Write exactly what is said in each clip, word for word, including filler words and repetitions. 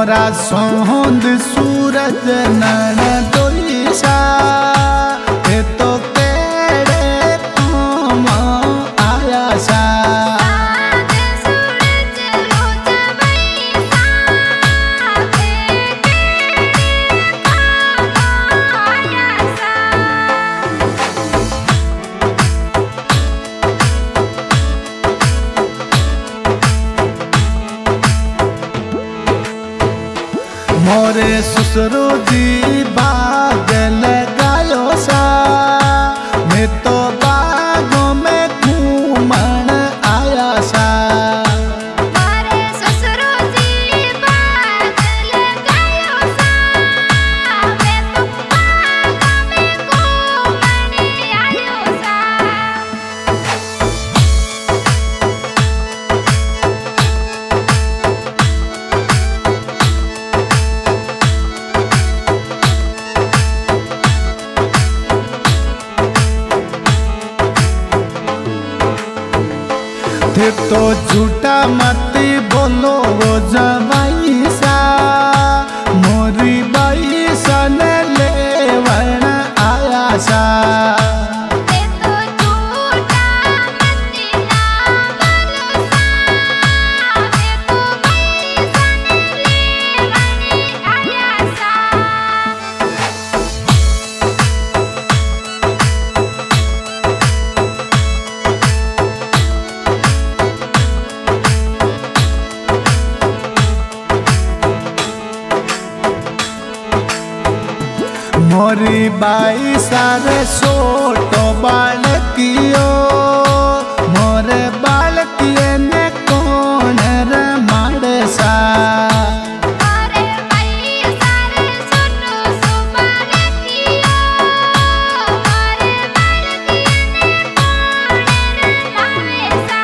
मोरा सोंद सूरज नण दोईसा ये तो केड़े काम आया सा। मोरे ससुरो जी बाग लगायो सा मैं तो बागों में घूमन आया सा। मोरे ससुरो जी बाग लगायो सा मैं तो बागों में घूमन आयो सा। थे तो झूठा मती बोलो वो जवाई सा मोरी बाई सन लेवन आया सा। ते तो झूठा मती ना बोलो सा मैं तो बाई सन लेवन आया सा। मोरी बाई सारे सोटो बालकियो मोरे बालकिए ने कौन रमाड़ सा। मोरे बाई सारे सोटो सो बालकियो मोरे बालकिए ने कौन रमाड़े सा।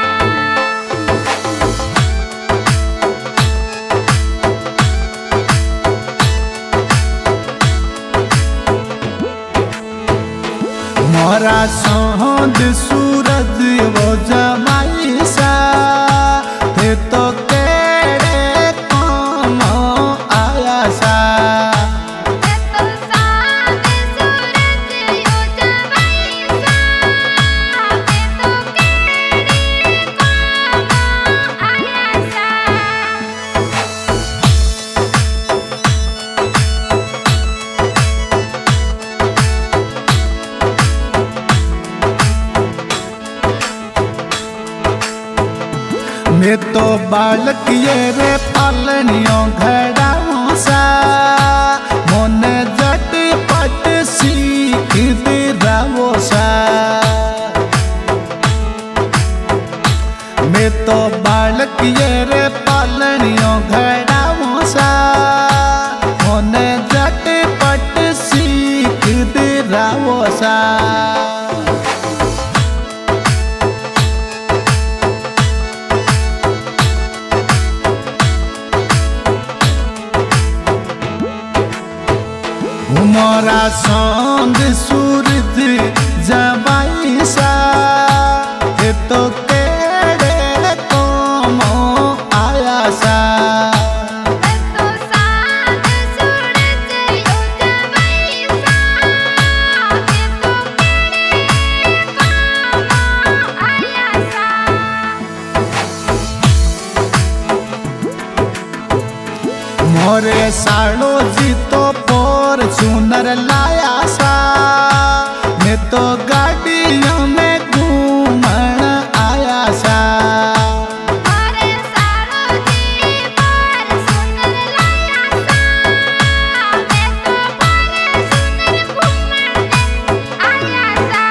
मोरा सोंद सूरज वो जमाई सा थे तो केड़े काम आया सा। ते तो साँझ सूरज यो जमाई सा मैं तो केड़े काम आया सा। मैं तो बालकिए रे पालनियों घड़ाओ सा मोने जट पट सीख दिरावो सा। मैं तो बालकिए रे पालनियों घड़ाओ सा मोने जट पट सीख दिरावो सा। मोरा सोंद सूरज जवाई सा ये तो केड़े काम आया सा। ते तो साँझ सूरज यो जमाई सा मैं तो केड़े काम आया सा। मोरे साड़ो जी तो पोर सुनर लाया सा मैं तो गाड़ियों में घूमन आया सा। मोरे साड़ो जी पर सुनर लाया सा मैं तो पर सुनर घूमन आया सा।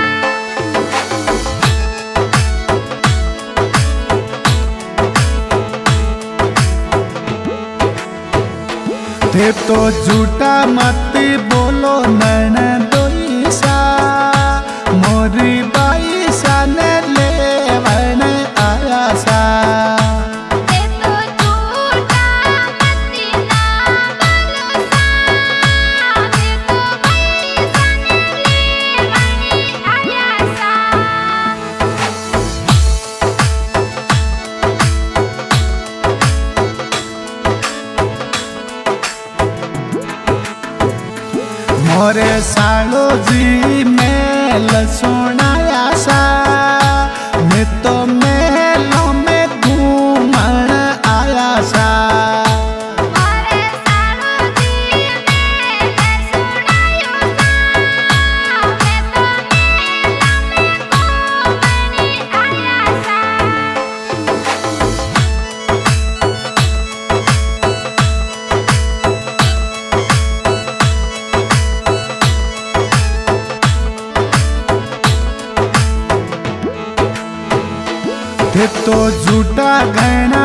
थे तो झूठा मती बोलो नैन दोईसा मोरी बाई सन लेवन आया सा। ते तो झूठा मती ना बोलो सा मैं तो बाई सन लेवन आया सा। मोरे साड़ो जी मेल सुनाया सा मैं तो मेलों में घूमण आया सा मोरे साड़ो जी मेल सुनायो सा मैं तो मेलों में घूमणी आया सा। ते तो झूठा गहना